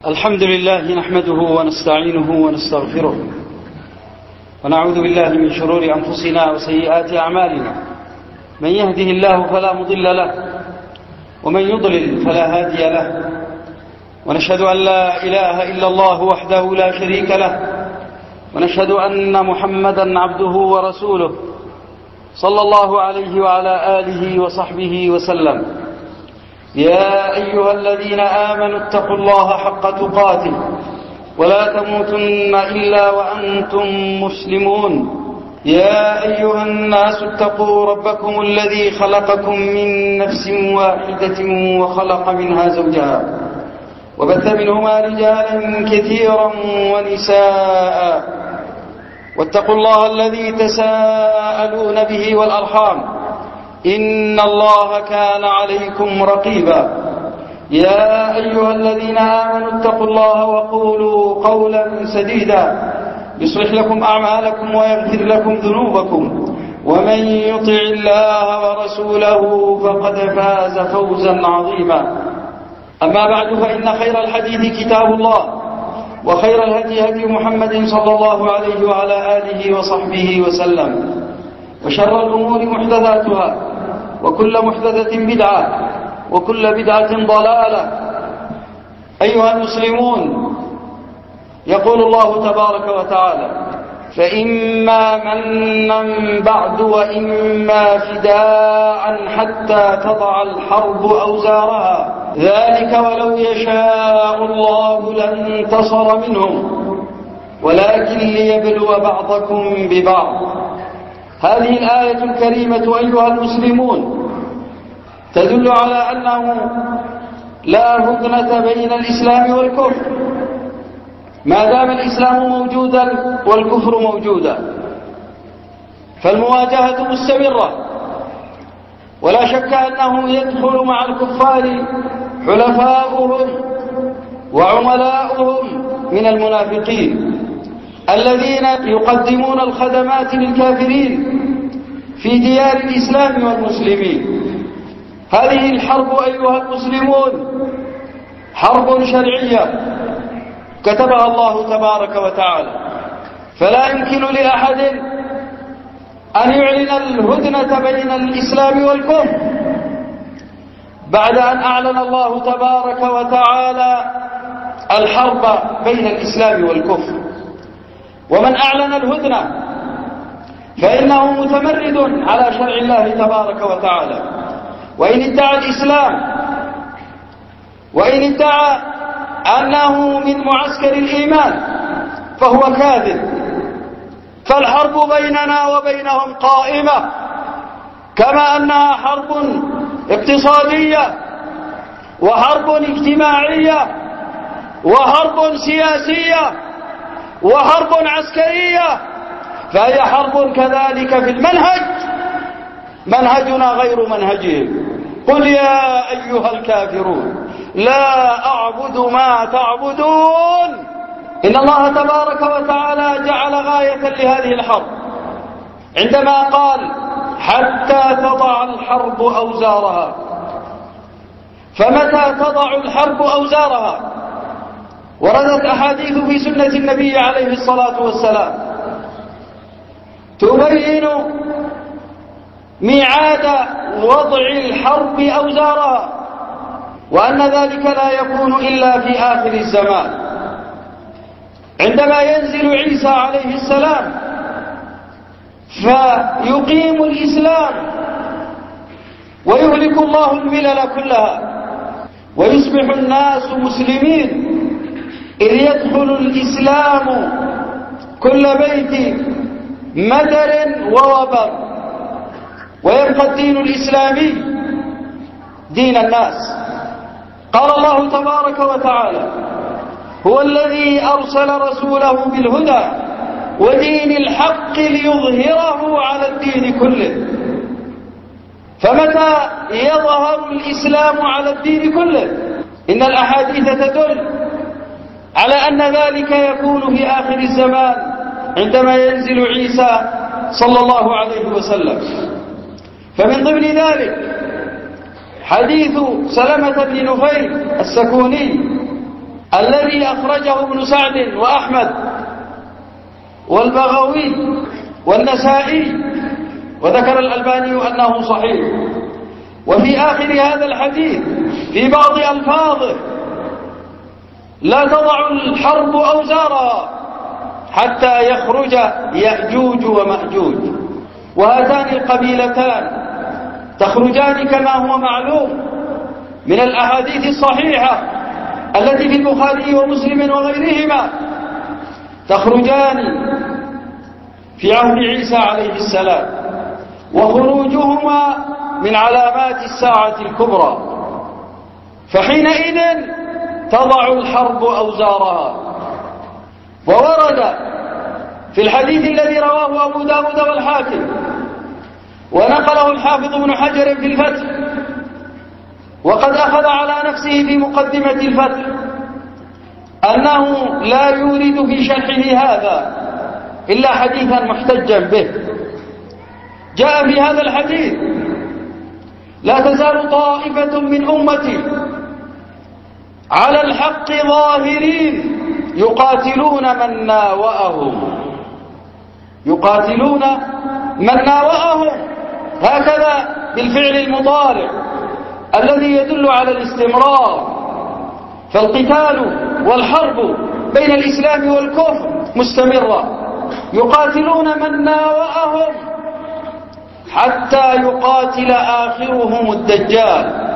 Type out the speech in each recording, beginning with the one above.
الحمد لله نحمده ونستعينه ونستغفره ونعوذ بالله من شرور أنفسنا وسيئات أعمالنا. من يهده الله فلا مضل له ومن يضلل فلا هادي له، ونشهد أن لا إله إلا الله وحده لا شريك له، ونشهد أن محمدا عبده ورسوله صلى الله عليه وعلى آله وصحبه وسلم. يا أيها الذين آمنوا اتقوا الله حق تقاته ولا تموتن إلا وأنتم مسلمون. يا أيها الناس اتقوا ربكم الذي خلقكم من نفس واحدة وخلق منها زوجها وبث منهما رجالا كثيرا ونساء، واتقوا الله الذي تساءلون به والأرحام إن الله كان عليكم رقيبا. يا أيها الذين آمنوا اتقوا الله وقولوا قولا سديدا يصلح لكم أعمالكم ويغفر لكم ذنوبكم، ومن يطع الله ورسوله فقد فاز فوزا عظيما. أما بعد، فإن خير الحديث كتاب الله، وخير الهدي هدي محمد صلى الله عليه وعلى آله وصحبه وسلم، وشر الأمور محدثاتها، وكل محدثة بدعة، وكل بدعة ضلالة. أيها المسلمون، يقول الله تبارك وتعالى: فإما منا بعد وإما فداء حتى تضع الحرب أوزارها، ذلك ولو يشاء الله لانتصر منهم ولكن ليبلو بعضكم ببعض. هذه الآية الكريمة أيها المسلمون تدل على أنه لا هدنة بين الإسلام والكفر ما دام الإسلام موجودا والكفر موجودا، فالمواجهة مستمرة. ولا شك أنه يدخل مع الكفار حلفاؤهم وعملاؤهم من المنافقين الذين يقدمون الخدمات للكافرين في ديار الإسلام والمسلمين. هذه الحرب أيها المسلمون حرب شرعية كتبها الله تبارك وتعالى، فلا يمكن لأحد أن يعلن الهدنة بين الإسلام والكفر بعد أن أعلن الله تبارك وتعالى الحرب بين الإسلام والكفر. ومن أعلن الهدنة فإنه متمرد على شرع الله تبارك وتعالى، وإن ادعى الإسلام وإن ادعى أنه من معسكر الإيمان فهو كاذب. فالحرب بيننا وبينهم قائمة، كما أنها حرب اقتصادية وحرب اجتماعية وحرب سياسية وحرب عسكرية، فهي حرب كذلك في المنهج. منهجنا غير منهجهم. قل يا أيها الكافرون لا أعبد ما تعبدون. إن الله تبارك وتعالى جعل غاية لهذه الحرب عندما قال: حتى تضع الحرب أوزارها. فمتى تضع الحرب أوزارها؟ وردت أحاديث في سنة النبي عليه الصلاة والسلام تبين ميعاد وضع الحرب أوزارها، وأن ذلك لا يكون إلا في آخر الزمان، عندما ينزل عيسى عليه السلام فيقيم الإسلام ويهلك الله الملل كلها ويصبح الناس مسلمين، إذ يدخل الإسلام كل بيت مدر ووبر، ويبقى الدين الإسلامي دين الناس. قال الله تبارك وتعالى: هو الذي أرسل رسوله بالهدى ودين الحق ليظهره على الدين كله. فمتى يظهر الإسلام على الدين كله؟ إن الأحاديث تدل على أن ذلك يكون في آخر الزمان عندما ينزل عيسى صلى الله عليه وسلم. فمن ضمن ذلك حديث سلمة بن نفيل السكوني الذي أخرجه ابن سعد وأحمد والبغوي والنسائي، وذكر الألباني أنه صحيح. وفي آخر هذا الحديث في بعض ألفاظه: لا تضع الحرب أوزارها حتى يخرج يأجوج ومأجوج. وهاتان القبيلتان تخرجان كما هو معلوم من الأحاديث الصحيحة التي في البخاري ومسلم وغيرهما، تخرجان في عهد عيسى عليه السلام، وخروجهما من علامات الساعة الكبرى، فحينئذ تضع الحرب أوزارها. وورد في الحديث الذي رواه أبو داود والحاكم ونقله الحافظ ابن حجر في الفتح، وقد أخذ على نفسه في مقدمة الفتح أنه لا يورد في شرحه هذا إلا حديثا محتجا به. جاء في هذا الحديث: لا تزال طائفة من أمتي على الحق ظاهرين يقاتلون من ناوأهم، يقاتلون من ناوأهم، هكذا بالفعل المضارع الذي يدل على الاستمرار. فالقتال والحرب بين الإسلام والكفر مستمرة، يقاتلون من ناوأهم حتى يقاتل آخرهم الدجال.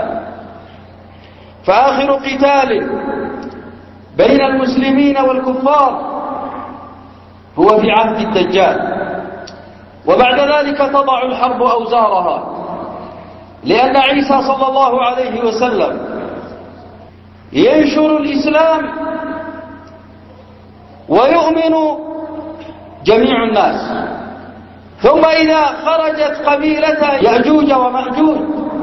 فآخر قتال بين المسلمين والكفار هو في عهد الدجال، وبعد ذلك تضع الحرب أوزارها، لأن عيسى صلى الله عليه وسلم ينشر الإسلام ويؤمن جميع الناس. ثم إذا خرجت قبيلة يأجوج ومأجوج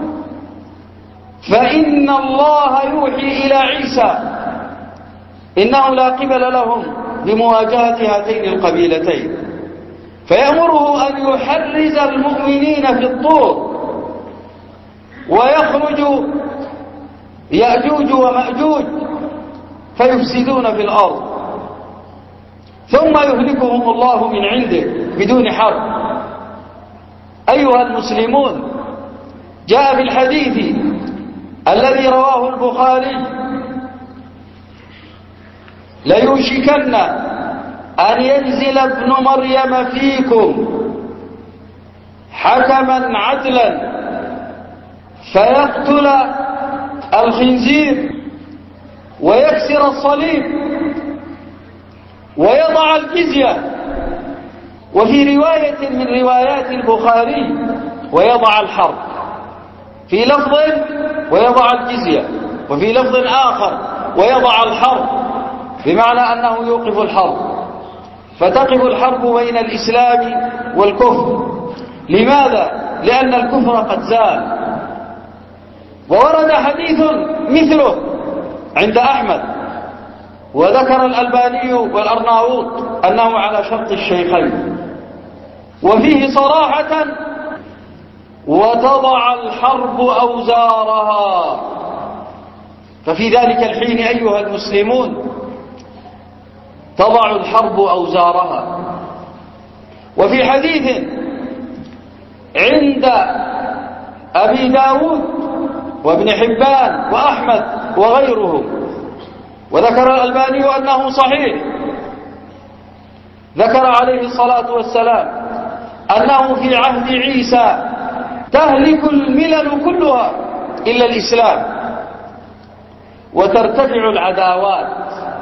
فإن الله يوحي إلى عيسى إنه لا قبل لهم بمواجهة هاتين القبيلتين، فيأمره أن يحرز المؤمنين في الطور، ويخرج يأجوج ومأجوج فيفسدون في الأرض، ثم يهلكهم الله من عنده بدون حرب. أيها المسلمون، جاء في الحديث الذي رواه البخاري: ليوشكن أن ينزل ابن مريم فيكم حكما عدلا فيقتل الخنزير ويكسر الصليب ويضع الجزية، وفي رواية من روايات البخاري ويضع الحرب، في لفظ ويضع الجزية، وفي لفظ آخر ويضع الحرب، بمعنى أنه يوقف الحرب. فتقف الحرب بين الإسلام والكفر. لماذا؟ لأن الكفر قد زال. وورد حديث مثله عند أحمد، وذكر الألباني والأرناؤوط أنه على شرط الشيخين، وفيه صراحة: وتضع الحرب أوزارها. ففي ذلك الحين أيها المسلمون تضع الحرب أوزارها. وفي حديث عند أبي داود وابن حبان وأحمد وغيرهم، وذكر الألباني أنه صحيح، ذكر عليه الصلاة والسلام أنه في عهد عيسى تهلك الملل كلها إلا الإسلام، وترتفع العداوات،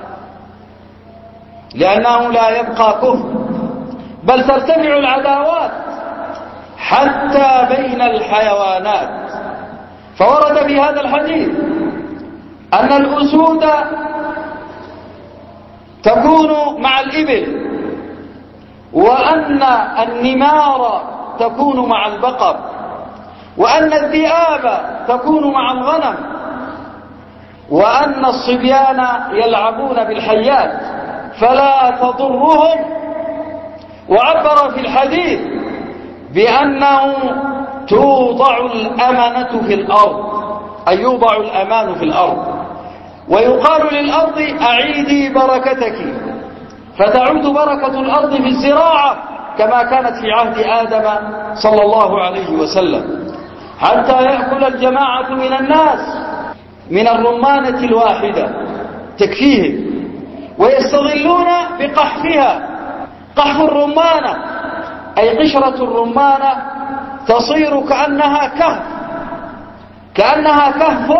لأنه لا يبقى كفر، بل ترتفع العداوات حتى بين الحيوانات. فورد في هذا الحديث أن الأسود تكون مع الإبل، وأن النمار تكون مع البقر، وأن الذئاب تكون مع الغنم، وأن الصبيان يلعبون بالحيات فلا تضرهم. وعبر في الحديث بأنه توضع الأمانة في الأرض، أي يوضع الأمان في الأرض، ويقال للأرض أعيدي بركتك، فتعود بركة الأرض في الزراعة كما كانت في عهد آدم صلى الله عليه وسلم، حتى يأكل الجماعة من الناس من الرمانة الواحدة تكفيهم، ويستظلون بقحفها. قحف الرمانة أي قشرة الرمانة تصير كأنها كهف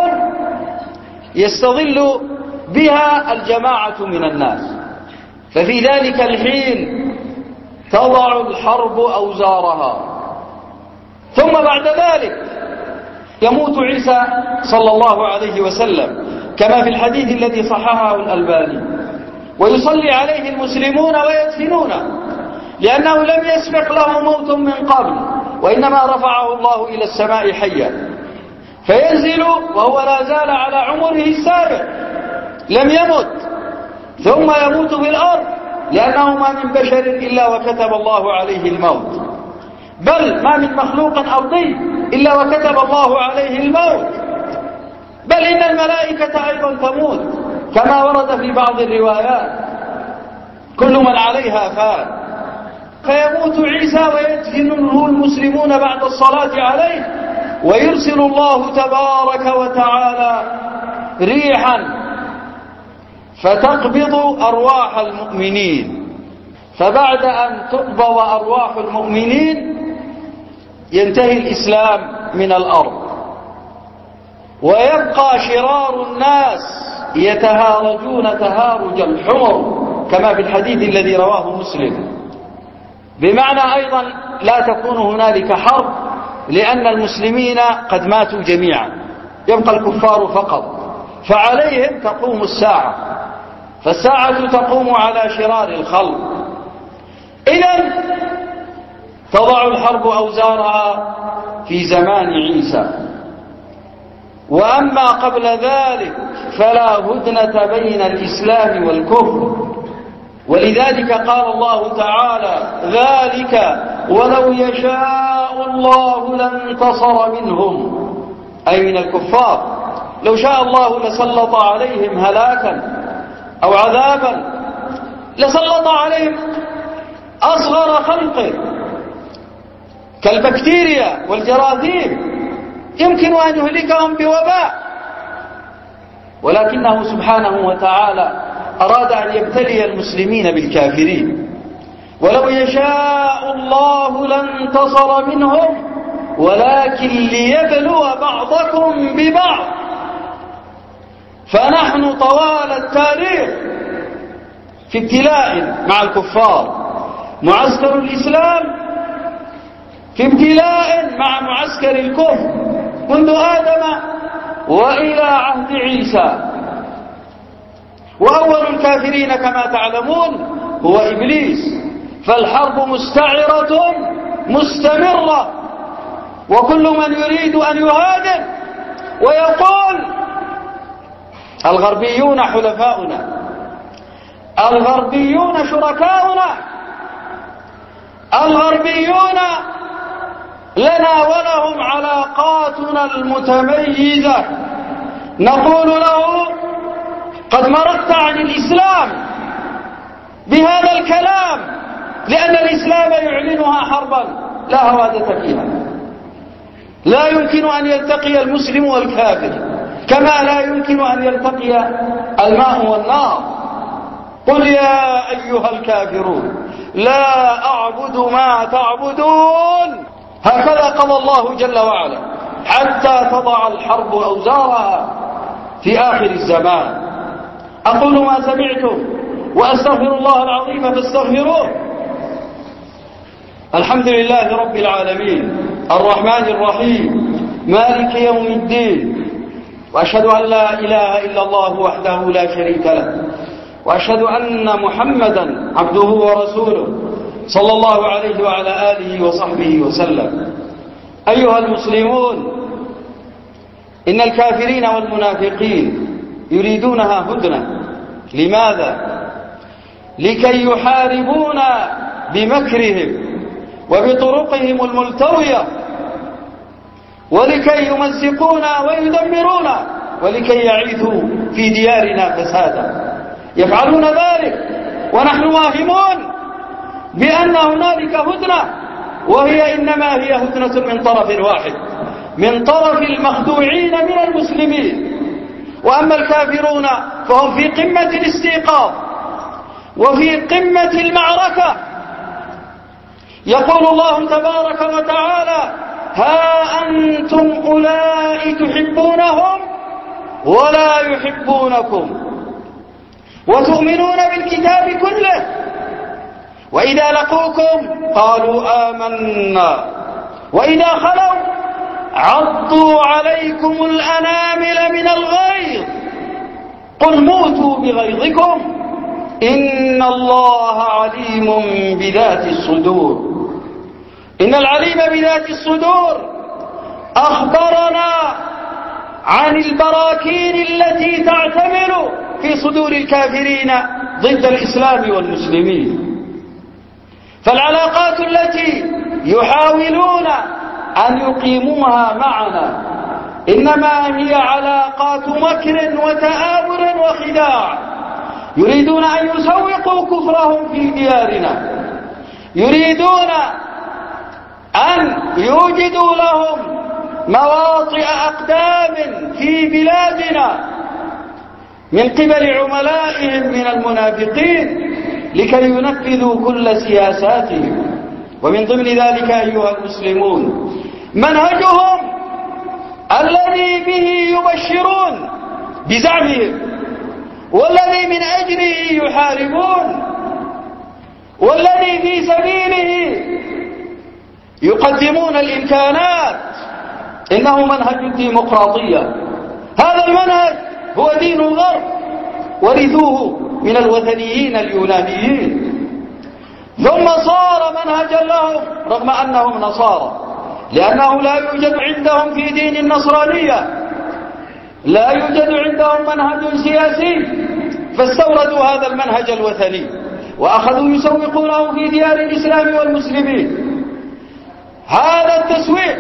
يستظل بها الجماعة من الناس. ففي ذلك الحين تضع الحرب أوزارها. ثم بعد ذلك يموت عيسى صلى الله عليه وسلم كما في الحديث الذي صححه الألباني، ويصلي عليه المسلمون ويدفنونه، لأنه لم يسبق له موت من قبل، وإنما رفعه الله إلى السماء حيا، فينزل وهو لا زال على عمره السابق لم يمت، ثم يموت في الأرض، لأنه ما من بشر إلا وكتب الله عليه الموت، بل ما من مخلوق أرضي إلا وكتب الله عليه الموت، بل إن الملائكة أيضا تموت كما ورد في بعض الروايات: كل من عليها فان. فيموت عيسى ويدفنه المسلمون بعد الصلاة عليه، ويرسل الله تبارك وتعالى ريحا فتقبض أرواح المؤمنين. فبعد أن تقبض أرواح المؤمنين ينتهي الإسلام من الأرض، ويبقى شرار الناس يتهارجون تهارج الحمر كما في الحديث الذي رواه مسلم، بمعنى أيضا لا تكون هنالك حرب، لأن المسلمين قد ماتوا جميعا، يبقى الكفار فقط، فعليهم تقوم الساعة، فالساعة تقوم على شرار الخلق. إذن تضع الحرب أوزارها في زمان عيسى. وأما قبل ذلك فلا هدنة بين الإسلام والكفر، ولذلك قال الله تعالى: ذلك ولو يشاء الله لانتصر منهم، أي من الكفار. لو شاء الله لسلط عليهم هلاكا أو عذابا، لسلط عليهم أصغر خلقه كالبكتيريا والجراثيم، يمكن أن يهلكهم بوباء، ولكنه سبحانه وتعالى أراد أن يبتلي المسلمين بالكافرين. ولو يشاء الله لانتصر منهم ولكن ليبلو بعضكم ببعض. فنحن طوال التاريخ في ابتلاء مع الكفار. معسكر الإسلام في ابتلاء مع معسكر الكفر منذ آدم وإلى عهد عيسى. وأول الكافرين كما تعلمون هو إبليس. فالحرب مستعرة مستمرة، وكل من يريد أن يهاجم ويقول الغربيون حلفاؤنا، الغربيون شركاؤنا، الغربيون لنا ولهم علاقاتنا المتميزة، نقول له قد مرضت عن الإسلام بهذا الكلام، لأن الإسلام يعلنها حربا لا هوادة فيها. لا يمكن أن يلتقي المسلم والكافر، كما لا يمكن أن يلتقي الماء والنار. قل يا أيها الكافرون لا أعبد ما تعبدون، هكذا قضى الله جل وعلا، حتى تضع الحرب أوزارها في آخر الزمان. أقول ما سمعتم وأستغفر الله العظيم فاستغفروه. الحمد لله رب العالمين الرحمن الرحيم مالك يوم الدين، وأشهد أن لا إله إلا الله وحده لا شريك له، وأشهد أن محمدا عبده ورسوله صلى الله عليه وعلى آله وصحبه وسلم. أيها المسلمون، إن الكافرين والمنافقين يريدونها هدنة. لماذا؟ لكي يحاربونا بمكرهم وبطرقهم الملتوية، ولكي يمزقونا ويدمرونا ولكي يعيثوا في ديارنا فسادا. يفعلون ذلك ونحن واهمون بأن هنالك هدنة، وهي إنما هي هدنة من طرف واحد، من طرف المخدوعين من المسلمين. وأما الكافرون فهم في قمة الاستيقاظ وفي قمة المعركة. يقول الله تبارك وتعالى: ها أنتم أولئك تحبونهم ولا يحبونكم وتؤمنون بالكتاب كله وإذا لقوكم قالوا آمنا وإذا خلوا عضوا عليكم الأنامل من الغيظ قل موتوا بغيظكم إن الله عليم بذات الصدور. إن العليم بذات الصدور أخبرنا عن البراكين التي تعتمل في صدور الكافرين ضد الإسلام والمسلمين. فالعلاقات التي يحاولون أن يقيموها معنا إنما هي علاقات مكر وتآمر وخداع. يريدون أن يسوقوا كفرهم في ديارنا، يريدون أن يوجدوا لهم مواطئ أقدام في بلادنا من قبل عملائهم من المنافقين لكي ينفذوا كل سياساتهم. ومن ضمن ذلك أيها المسلمون منهجهم الذي به يبشرون بزعمهم والذي من أجله يحاربون والذي في سبيله يقدمون الإمكانات، إنه منهج الديمقراطية. هذا المنهج هو دين الغرب ورثوه من الوثنيين اليونانيين، ثم صار منهجا لهم رغم أنهم نصارى، لأنه لا يوجد عندهم في دين النصرانية لا يوجد عندهم منهج سياسي، فاستوردوا هذا المنهج الوثني وأخذوا يسوقونه في ديار الإسلام والمسلمين. هذا التسويق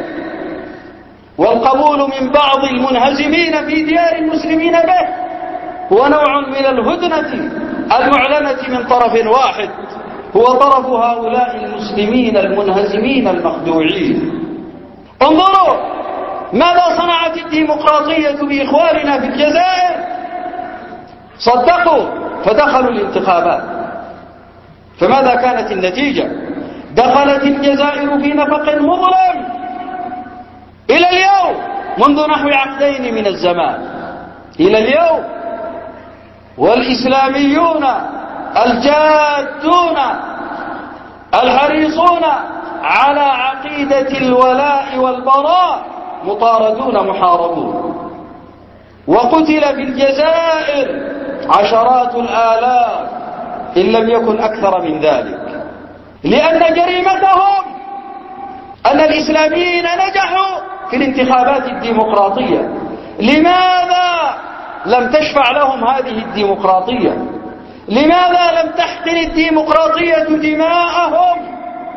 والقبول من بعض المنهزمين في ديار المسلمين به هو نوع من الهدنة المعلنة من طرف واحد، هو طرف هؤلاء المسلمين المنهزمين المخدوعين. انظروا ماذا صنعت الديمقراطية بإخواننا في الجزائر. صدقوا فدخلوا الانتخابات، فماذا كانت النتيجة؟ دخلت الجزائر في نفق مظلم إلى اليوم منذ نحو عقدين من الزمان إلى اليوم، والإسلاميون الجادون الحريصون على عقيدة الولاء والبراء مطاردون محاربون. وقتل في الجزائر عشرات الآلاف إن لم يكن أكثر من ذلك، لأن جريمتهم أن الإسلاميين نجحوا في الانتخابات الديمقراطية. لماذا لم تشفع لهم هذه الديمقراطية؟ لماذا لم تحقن الديمقراطية دماءهم؟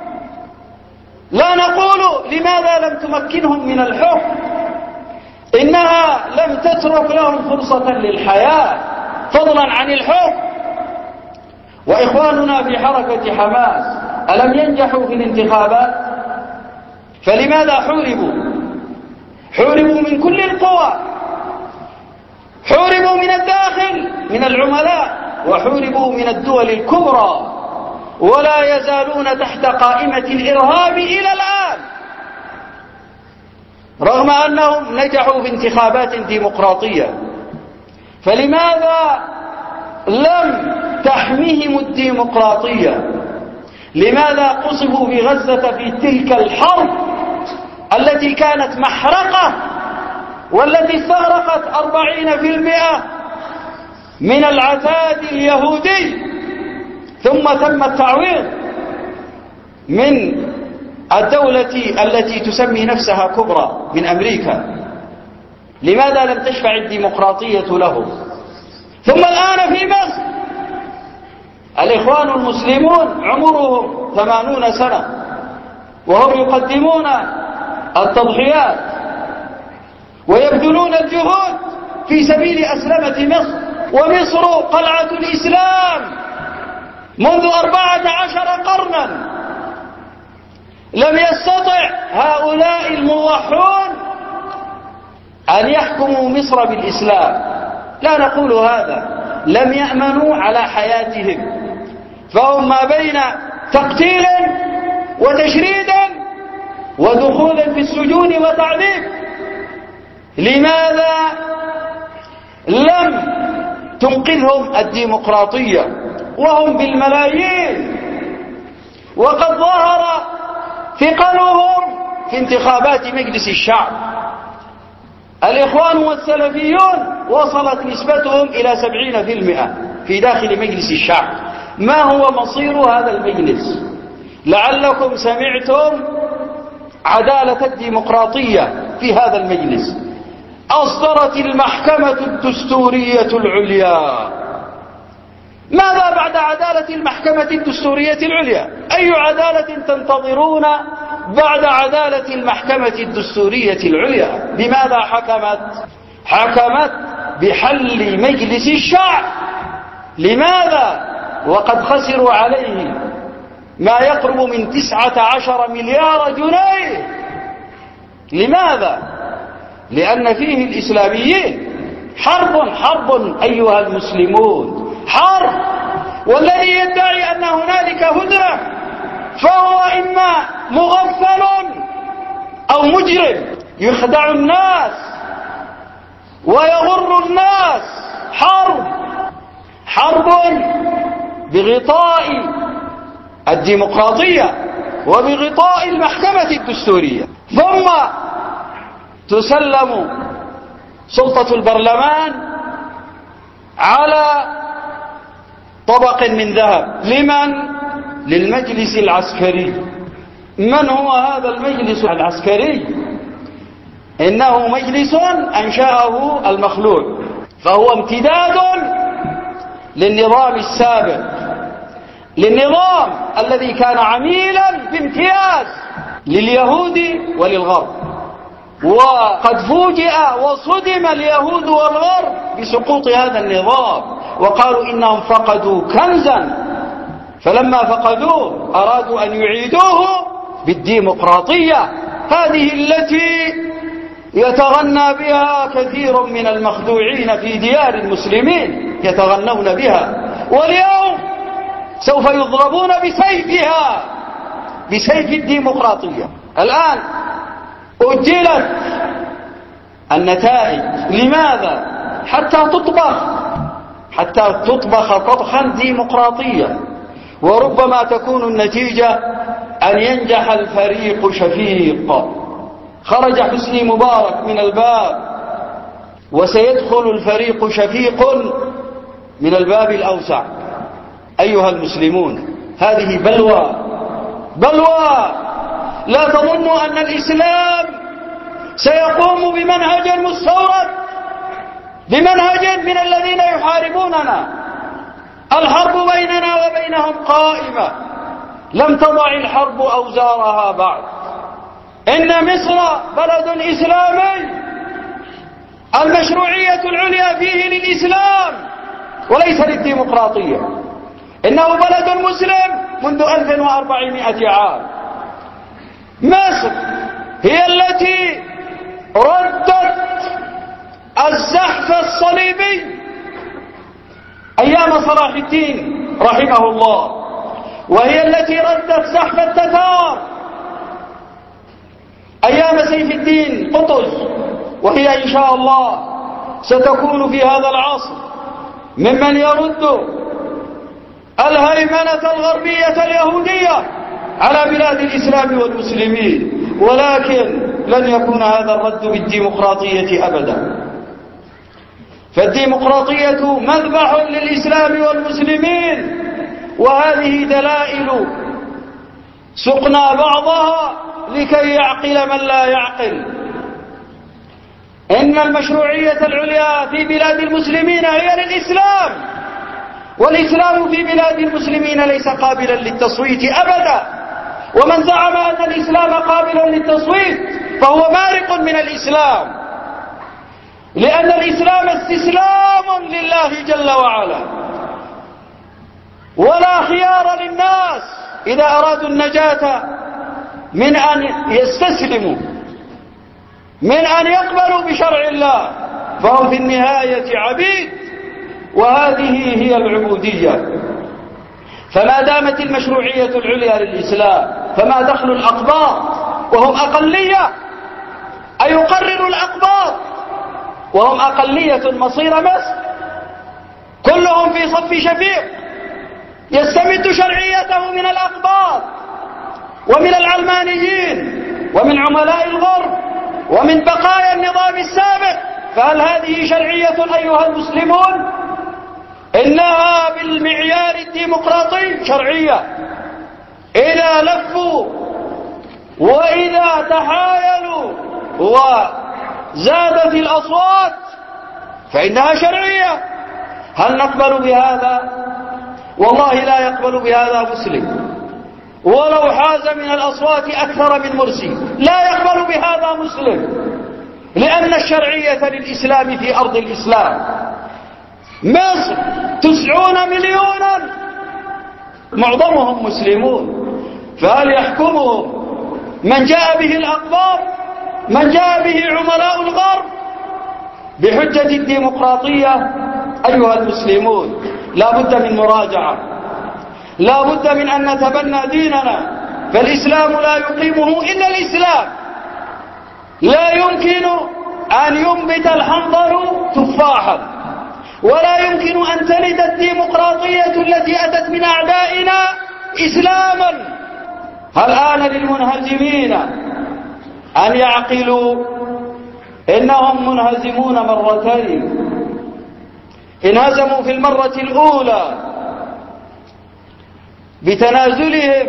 لا نقول لماذا لم تمكنهم من الحكم، إنها لم تترك لهم فرصة للحياة فضلا عن الحكم. وإخواننا في حركة حماس ألم ينجحوا في الانتخابات؟ فلماذا حوربوا؟ حوربوا من كل القوى، حوربوا من الداخل من العملاء، وحوربوا من الدول الكبرى، ولا يزالون تحت قائمة الإرهاب إلى الآن رغم أنهم نجحوا في انتخابات ديمقراطية. فلماذا لم تحميهم الديمقراطية؟ لماذا قصفوا في غزة في تلك الحرب التي كانت محرقة والتي استغرقت 40% من العتاد اليهودي، ثم تم التعويض من الدولة التي تسمي نفسها كبرى من أمريكا؟ لماذا لم تشفع الديمقراطية له؟ ثم الآن في مصر الإخوان المسلمون عمرهم 80 سنة وهم يقدمون التضحيات ويبذلون الجهود في سبيل أسلمة مصر، ومصر قلعة الإسلام منذ 14 قرنا. لم يستطع هؤلاء الموحون أن يحكموا مصر بالإسلام. لا نقول هذا، لم يأمنوا على حياتهم، فهم ما بين تقتيل وتشريد ودخول في السجون وتعذيب. لماذا لم تنقذهم الديمقراطية وهم بالملايين، وقد ظهر ثقلهم في انتخابات مجلس الشعب؟ الإخوان والسلفيون وصلت نسبتهم إلى 70% في داخل مجلس الشعب. ما هو مصير هذا المجلس؟ لعلكم سمعتم عدالة الديمقراطية في هذا المجلس. أصدرت المحكمة الدستورية العليا. ماذا بعد عدالة المحكمة الدستورية العليا؟ أي عدالة تنتظرون بعد عدالة المحكمة الدستورية العليا؟ بماذا حكمت؟ حكمت بحل مجلس الشعب. لماذا؟ وقد خسروا عليه ما يقرب من 19 مليار جنيه. لماذا؟ لأن فيه الإسلاميين. حرب أيها المسلمون، حرب. والذي يدعي أن هنالك هدنة فهو إما مغفل أو مجرم، يخدع الناس ويغر الناس. حرب بغطاء الديمقراطية وبغطاء المحكمة الدستورية، ثم تسلم سلطة البرلمان على طبق من ذهب. لمن؟ للمجلس العسكري. من هو هذا المجلس العسكري؟ إنه مجلس أنشأه المخلوع، فهو امتداد للنظام السابق، للنظام الذي كان عميلا بامتياز لليهود وللغرب. وقد فوجئ وصدم اليهود والغرب بسقوط هذا النظام، وقالوا إنهم فقدوا كنزا، فلما فقدوه أرادوا أن يعيدوه بالديمقراطية، هذه التي يتغنى بها كثير من المخدوعين في ديار المسلمين، يتغنون بها، واليوم سوف يضربون بسيفها، بسيف الديمقراطية. الآن أجلت النتائج. لماذا؟ حتى تطبخ طبخا ديمقراطيا، وربما تكون النتيجة أن ينجح الفريق شفيق. خرج حسني مبارك من الباب، وسيدخل الفريق شفيق من الباب الأوسع. أيها المسلمون، هذه بلوى. لا تظنوا أن الإسلام سيقوم بمنهج مستورد، بمنهج من الذين يحاربوننا. الحرب بيننا وبينهم قائمة، لم تضع الحرب أوزارها بعد. إن مصر بلد إسلامي، المشروعية العليا فيه للإسلام وليس للديمقراطية. إنه بلد مسلم منذ 1400 عام. مصر هي التي ردت الزحف الصليبي أيام صلاح الدين رحمه الله، وهي التي ردت زحف التتار أيام سيف الدين قطز، وهي إن شاء الله ستكون في هذا العصر ممن يرد الهيمنة الغربية اليهودية على بلاد الإسلام والمسلمين. ولكن لن يكون هذا الرد بالديمقراطية أبدا، فالديمقراطية مذبح للإسلام والمسلمين، وهذه دلائل سقنا بعضها لكي يعقل من لا يعقل. إن المشروعية العليا في بلاد المسلمين هي للإسلام، والإسلام في بلاد المسلمين ليس قابلا للتصويت أبدا. ومن زعم أن الإسلام قابل للتصويت فهو مارق من الإسلام. لأن الإسلام استسلام لله جل وعلا، ولا خيار للناس إذا أرادوا النجاة من أن يستسلموا، من أن يقبلوا بشرع الله، فهم في النهاية عبيد، وهذه هي العبودية. فما دامت المشروعية العليا للإسلام فما دخل الأقباط وهم أقلية؟ أيقرر الأقباط وهم أقلية مصير مصر؟ كلهم في صف شفيق يستمد شرعيته من الأقباط ومن العلمانيين ومن عملاء الغرب ومن بقايا النظام السابق. فهل هذه شرعية أيها المسلمون؟ إنها بالمعيار الديمقراطي شرعية. إذا لفوا وإذا تحايلوا وزادت الأصوات فإنها شرعية. هل نقبل بهذا؟ والله لا يقبل بهذا مسلم، ولو حاز من الأصوات أكثر من مرسي لا يقبل بهذا مسلم، لأن الشرعية للإسلام في أرض الإسلام. مصر 90 مليونا معظمهم مسلمون، فهل يحكمهم من جاء به الأقباط، من جاء به عملاء الغرب بحجة الديمقراطية؟ أيها المسلمون، لا بد من مراجعة، لا بد من أن نتبنى ديننا، فالإسلام لا يقيمه إلا الإسلام. لا يمكن أن ينبت الحنظل تفاحا، ولا يمكن أن تلد الديمقراطية التي أتت من أعدائنا إسلاما. هل آن للمنهزمين أن يعقلوا؟ إنهم منهزمون مرتين. انهزموا في المرة الأولى بتنازلهم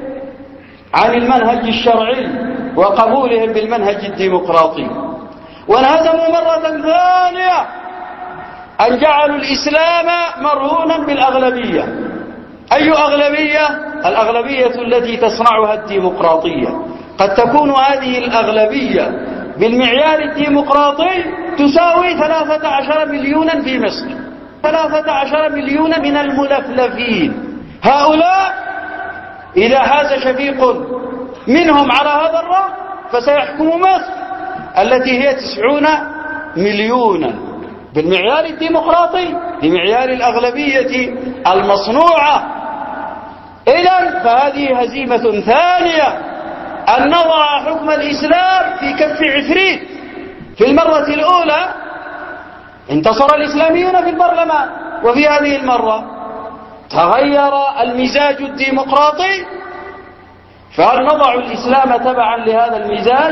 عن المنهج الشرعي وقبولهم بالمنهج الديمقراطي، وانهزموا مرة ثانية أن جعلوا الإسلام مرهونا بالأغلبية. أي أغلبية؟ الأغلبية التي تصنعها الديمقراطية. قد تكون هذه الأغلبية بالمعيار الديمقراطي تساوي 13 مليونا في مصر، 13 مليون من الملفلفين. هؤلاء إذا حاز شفيق منهم على هذا الرأي فسيحكم مصر التي هي 90 مليونا بالمعيار الديمقراطي، بمعيار الأغلبية المصنوعة. إذن فهذه هزيمة ثانية، أن نضع حكم الإسلام في كف عفريت. في المرة الأولى انتصر الإسلاميون في البرلمان، وفي هذه المرة تغير المزاج الديمقراطي، فهل نضع الإسلام تبعا لهذا المزاج؟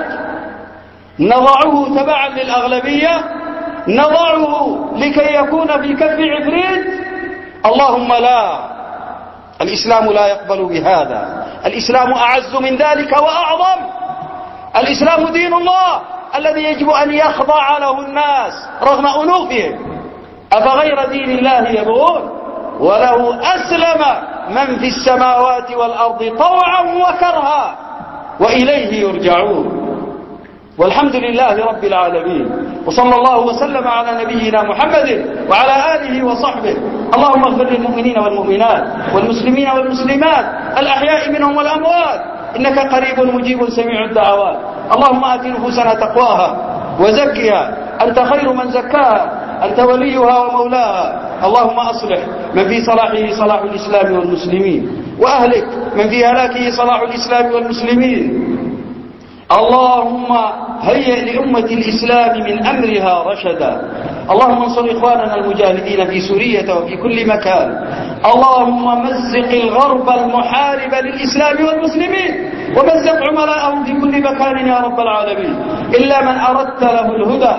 نضعه تبعا للأغلبية؟ نضعه لكي يكون في كف عفريت؟ اللهم لا، الإسلام لا يقبل بهذا. الإسلام أعز من ذلك وأعظم. الإسلام دين الله الذي يجب أن يخضع له الناس رغم أنوفهم. أفغير دين الله يبغون وله أسلم من في السماوات والأرض طوعا وكرها وإليه يرجعون. والحمد لله رب العالمين، وصلى الله وسلم على نبينا محمد وعلى آله وصحبه. اللهم اغفر للمؤمنين والمؤمنات والمسلمين والمسلمات الأحياء منهم والأموات، إنك قريب مجيب سميع الدعوات. اللهم آت نفوسنا تقواها وزكها، أنت خير من زكاها، أنت وليها ومولاها. اللهم أصلح من في صلاحه صلاح الإسلام والمسلمين، وأهلك من في هلاكه صلاح الإسلام والمسلمين. اللهم هيئ لأمة الإسلام من أمرها رشدا. اللهم انصر إخواننا المجاهدين في سوريا وفي كل مكان. اللهم مزق الغرب المحارب للإسلام والمسلمين، ومزق عملاءهم في كل مكان يا رب العالمين، إلا من أردت له الهدى.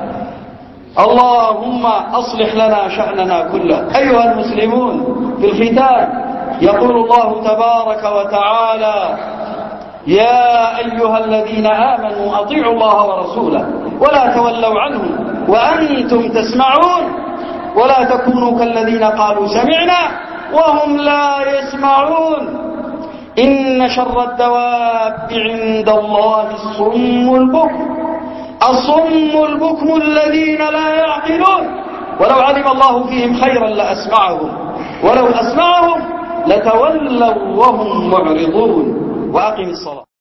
اللهم أصلح لنا شأننا كله. أيها المسلمون، في الختام يقول الله تبارك وتعالى: يا أيها الذين آمنوا أطيعوا الله ورسوله ولا تولوا عنه وأنتم تسمعون ولا تكونوا كالذين قالوا سمعنا وهم لا يسمعون. إن شر الدواب عند الله الصم البكم الصم البكم الذين لا يعقلون ولو علم الله فيهم خيرا لأسمعهم ولو أسمعهم لتولوا وهم معرضون. وأقم الصلاة.